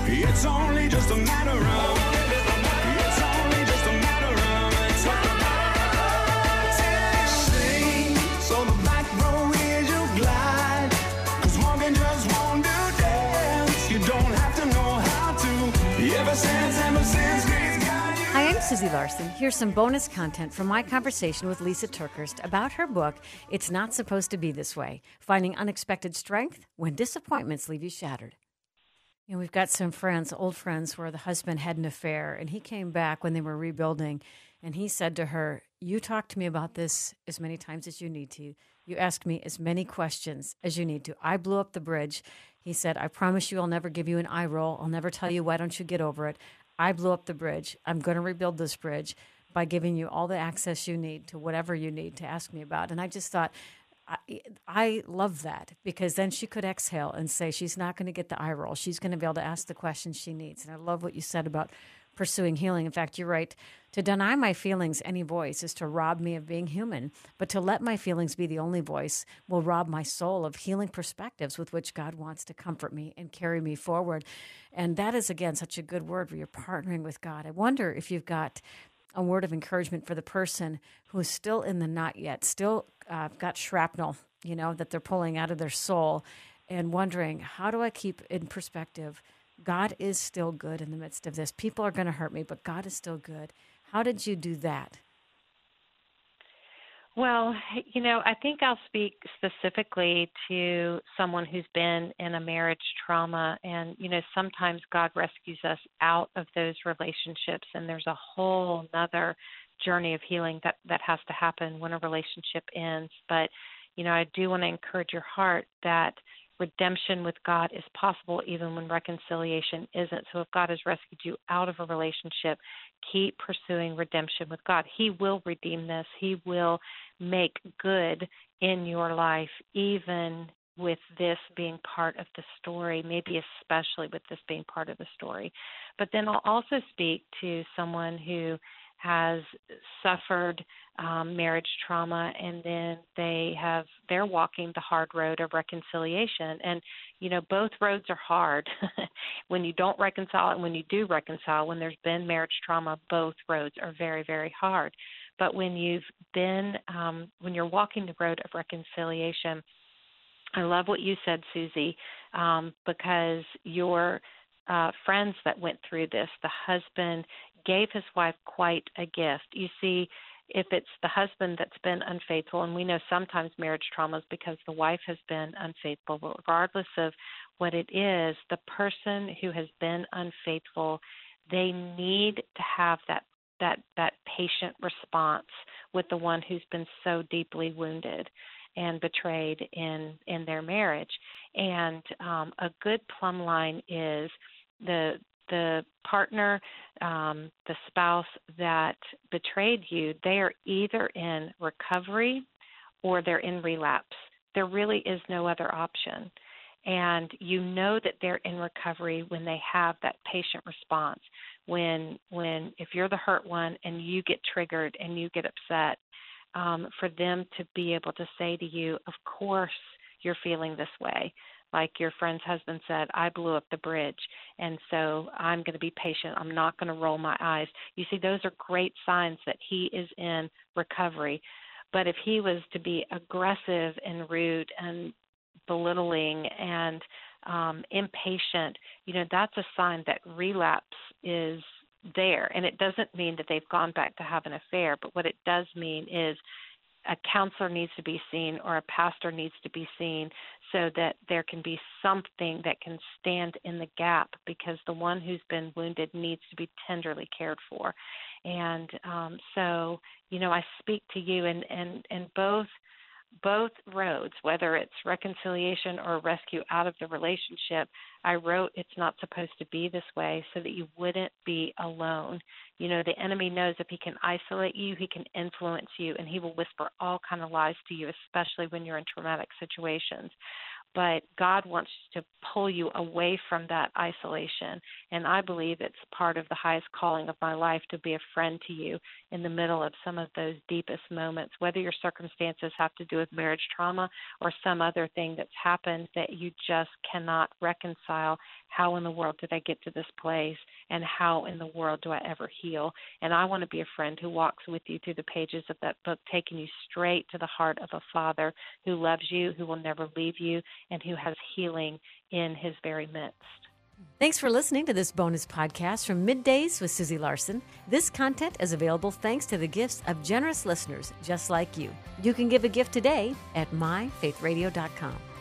It's only just a matter of. It's only just a matter of. Sing, so the back row is your glide. 'Cause walking just won't do dance. You don't have to know how to. Ever since grace got you. Hi, I'm Susie Larson. Here's some bonus content from my conversation with Lisa TerKeurst about her book, It's Not Supposed to Be This Way, Finding Unexpected Strength When Disappointments Leave You Shattered. You know, we've got some friends, old friends, where the husband had an affair, and he came back when they were rebuilding, and he said to her, you talk to me about this as many times as you need to. You ask me as many questions as you need to. I blew up the bridge. He said, I promise you I'll never give you an eye roll. I'll never tell you, why don't you get over it? I blew up the bridge. I'm going to rebuild this bridge by giving you all the access you need to whatever you need to ask me about. And I just thought, I love that, because then she could exhale and say she's not going to get the eye roll. She's going to be able to ask the questions she needs. And I love what you said about pursuing healing. In fact, you're right. To deny my feelings any voice is to rob me of being human. But to let my feelings be the only voice will rob my soul of healing perspectives with which God wants to comfort me and carry me forward. And that is, again, such a good word where you're partnering with God. I wonder if you've got a word of encouragement for the person who's still in the not yet, still got shrapnel, you know, that they're pulling out of their soul, and wondering, how do I keep in perspective? God is still good in the midst of this. People are going to hurt me, but God is still good. How did you do that? Well, you know, I think I'll speak specifically to someone who's been in a marriage trauma. And, you know, sometimes God rescues us out of those relationships, and there's a whole nother journey of healing that has to happen when a relationship ends. But, you know, I do want to encourage your heart that redemption with God is possible even when reconciliation isn't. So if God has rescued you out of a relationship, keep pursuing redemption with God. He will redeem this. He will make good in your life, even with this being part of the story, maybe especially with this being part of the story. But then I'll also speak to someone who has suffered marriage trauma, and then they're walking the hard road of reconciliation. And, you know, both roads are hard. When you don't reconcile and when you do reconcile, when there's been marriage trauma, both roads are very, very hard. But when when you're walking the road of reconciliation, I love what you said, Susie, because your friends that went through this, the husband gave his wife quite a gift. You see, if it's the husband that's been unfaithful, and we know sometimes marriage trauma is because the wife has been unfaithful, but regardless of what it is, the person who has been unfaithful, they need to have that patient response with the one who's been so deeply wounded and betrayed in their marriage. And a good plumb line is the partner, the spouse that betrayed you, they are either in recovery or they're in relapse. There really is no other option. And you know that they're in recovery when they have that patient response. When if you're the hurt one and you get triggered and you get upset, for them to be able to say to you, of course you're feeling this way. Like your friend's husband said, I blew up the bridge, and so I'm going to be patient. I'm not going to roll my eyes. You see, those are great signs that he is in recovery. But if he was to be aggressive and rude and belittling and impatient, you know, that's a sign that relapse is there. And it doesn't mean that they've gone back to have an affair, but what it does mean is a counselor needs to be seen or a pastor needs to be seen so that there can be something that can stand in the gap, because the one who's been wounded needs to be tenderly cared for. And so, you know, I speak to you and both roads, whether it's reconciliation or rescue out of the relationship. I wrote it's not supposed to be this way so that you wouldn't be alone. You know, the enemy knows if he can isolate you, he can influence you, and he will whisper all kind of lies to you, especially when you're in traumatic situations. but God wants to pull you away from that isolation. And I believe it's part of the highest calling of my life to be a friend to you in the middle of some of those deepest moments, whether your circumstances have to do with marriage trauma or some other thing that's happened that you just cannot reconcile. How in the world did I get to this place, and how in the world do I ever heal? And I want to be a friend who walks with you through the pages of that book, taking you straight to the heart of a Father who loves you, who will never leave you, and who has healing in his very midst. Thanks for listening to this bonus podcast from Middays with Susie Larson. This content is available thanks to the gifts of generous listeners just like you. You can give a gift today at myfaithradio.com.